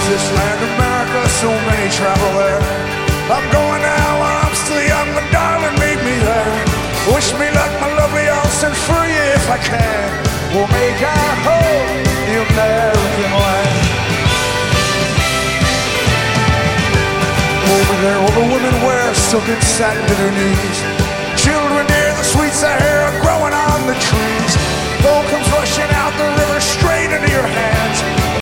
this land America, so many travel there. I'm going now while I'm still young, but darling, meet me there. Wish me luck, my lovely, I'll send for you if I can. We'll make our home the American land. Over there, all the women wear silken satin to their knees.